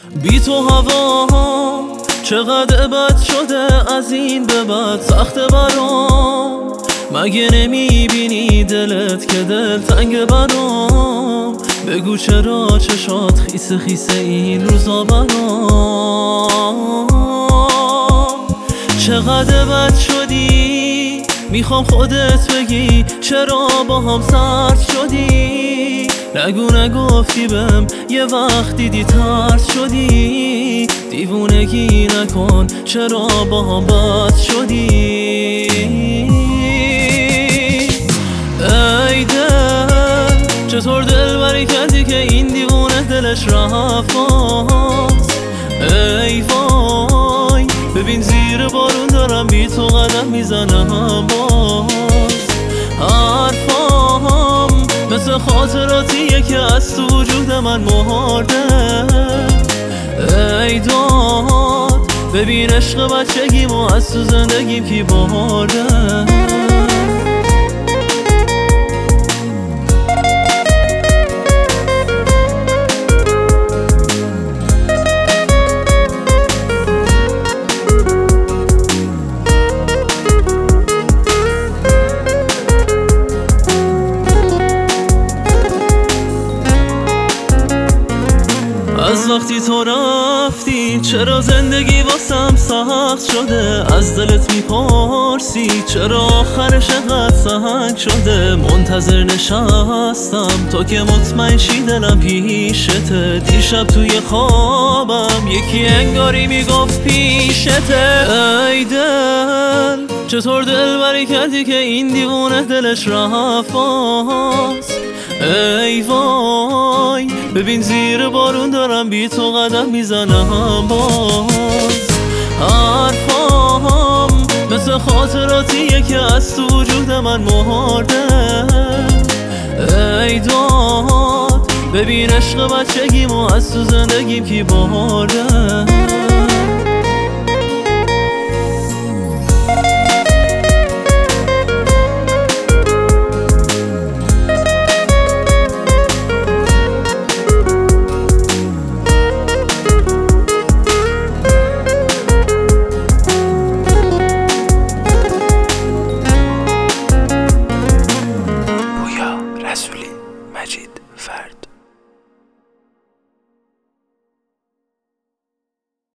بی تو هوا چقدر بد شده، از این به بعد سخت برام. مگه نمیبینی دلت که دل تنگ برام؟ بگو چرا چشات خیسه خیسه این روزا برام. چقدر بد شدی میخوام خودت بگی، چرا با هم سرد شدی؟ نگو نگفتی بهم یه وقت دیدی ترد شدی. دیوونگی نکن چرا با هم بد شدی؟ ای دل چطور دل بری کردی که این دیوونه دلش رفت؟ ای وای ببین زیر بارون دارم بی تو قدم میزنم باز. حرفام مثل خاطراتیه که از تو وجود من مرده. ای داد ببین عشق بچگیمو از تو زندگیم کی برده. از وقتی تو رفتی چرا زندگی واسم سخت شده؟ از دلت میپرسی چرا آخرش انقدر سنگ شده؟ منتظر نشستم تو که مطمئن شی دلم پیشته. دیشب توی خوابم یکی انگاری میگفت پیشته. ای دل چطور دل بری کردی که این دیوونه دلش رفت باز؟ ای وای ببین زیر بارون دارم بی تو قدم میزنم باز. حرفام مثل خاطراتیه که از تو وجود من مرده. ای داد ببین عشق بچگیمو از تو زندگیم کی برده.